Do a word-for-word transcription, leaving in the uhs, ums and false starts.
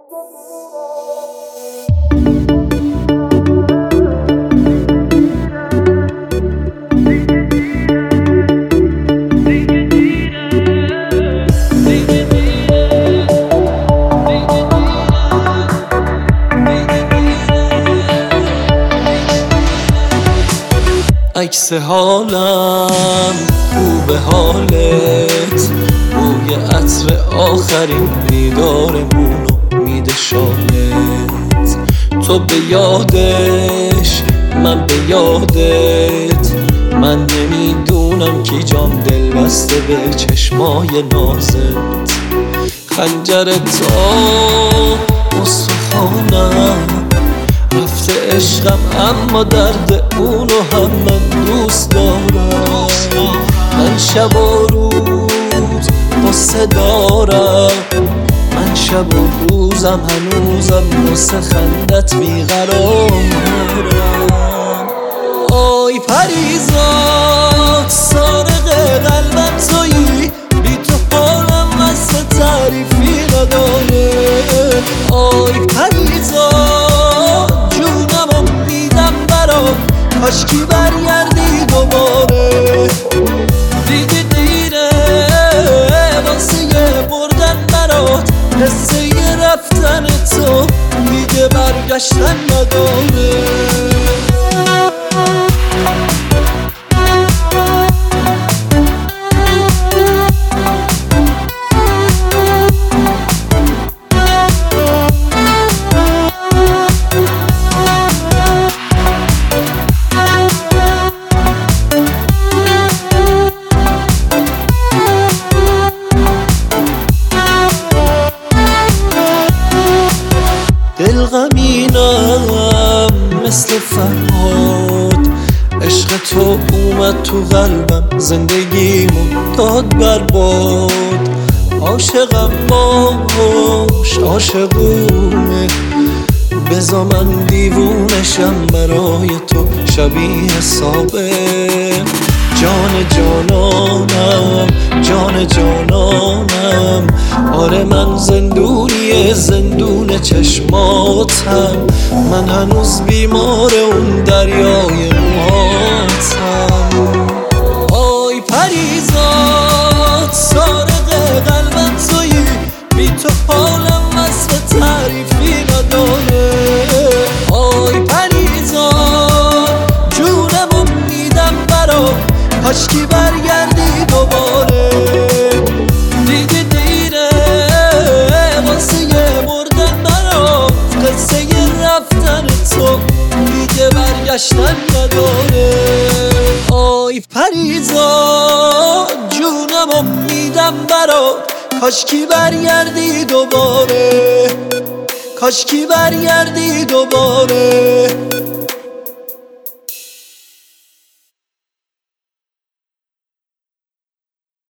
عکس حالم خوب حالت، بوی عطر آخرین دیدارمونو میده شالت. تو به یادش من به یادت، من نمیدونم کی جام دل بسته به چشمای نازت. خنجر تا استخوانم رفته عشقم، اما درد اونو هم من دوست دارم. من شب و روز قصه دارم، من شب و روزم هنوزم واسه خندت بیقرارم. آی پریزاد سارق قلبم تویی، بی تو حالم واسه تعریفی نداره. آی پریزاد جونمو میدم برات، کاشکی برگردی دوباره. دیگه دیره واسه بردن برات، قصه رفتن تو دیگه برگشتن نداره. دل غمینم مثل فرهاد، عشق تو اومد تو قلبم، زندگیمو داد برباد. عاشقم باش عاشقونه، بذار من دیوونشم برای تو شبیه سابه. جان جانانم جان جانانم، آره من زندونی زندون چشماتم. من هنوز بیمار اون دریای موهاتم. آی پریزاد سارق قلبم تویی، بی تو حالم وصف تعریفی نداره. آی پریزاد جونمو میدم برات، کاشکی برگردی دوباره. دیگه دیره واسه بردن برات، قصه رفتن تو دیگه برگشتن نداره. آی پریزاد جونمو میدم برات، کاشکی برگردی دوباره، کاشکی برگردی دوباره.